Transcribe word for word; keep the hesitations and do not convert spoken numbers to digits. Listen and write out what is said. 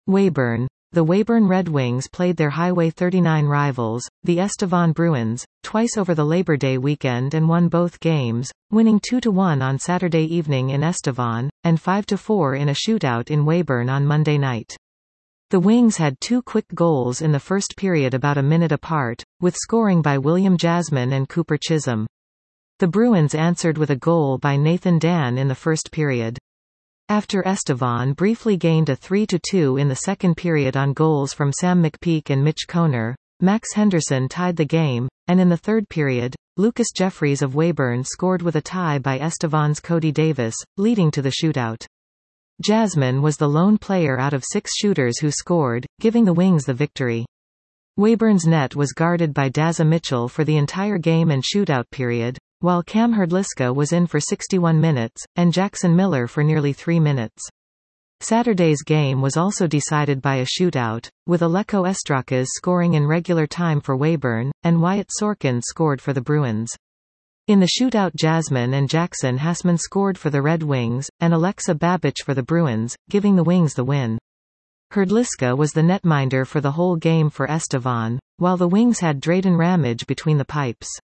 Weyburn. The Weyburn Red Wings played their Highway thirty-nine rivals, the Estevan Bruins, twice over the Labor Day weekend and won both games, winning two to one on Saturday evening in Estevan, and five to four in a shootout in Weyburn on Monday night. The Wings had two quick goals in the first period about a minute apart, with scoring by William Jasmine and Cooper Chisholm. The Bruins answered with a goal by Nathan Dan in the first period. After Estevan briefly gained a three to two in the second period on goals from Sam McPeak and Mitch Koner, Max Henderson tied the game, and in the third period, Lucas Jeffries of Weyburn scored with a tie by Estevan's Cody Davis, leading to the shootout. Jasmine was the lone player out of six shooters who scored, giving the Wings the victory. Weyburn's net was guarded by Dazza Mitchell for the entire game and shootout period, while Cam Hrdlicka was in for sixty-one minutes, and Jackson Miller for nearly three minutes. Saturday's game was also decided by a shootout, with Aleko Estrakas scoring in regular time for Weyburn, and Wyatt Sorkin scored for the Bruins. In the shootout, Jasmine and Jackson Hassman scored for the Red Wings, and Alexa Babich for the Bruins, giving the Wings the win. Hrdlicka was the netminder for the whole game for Estevan, while the Wings had Drayden Ramage between the pipes.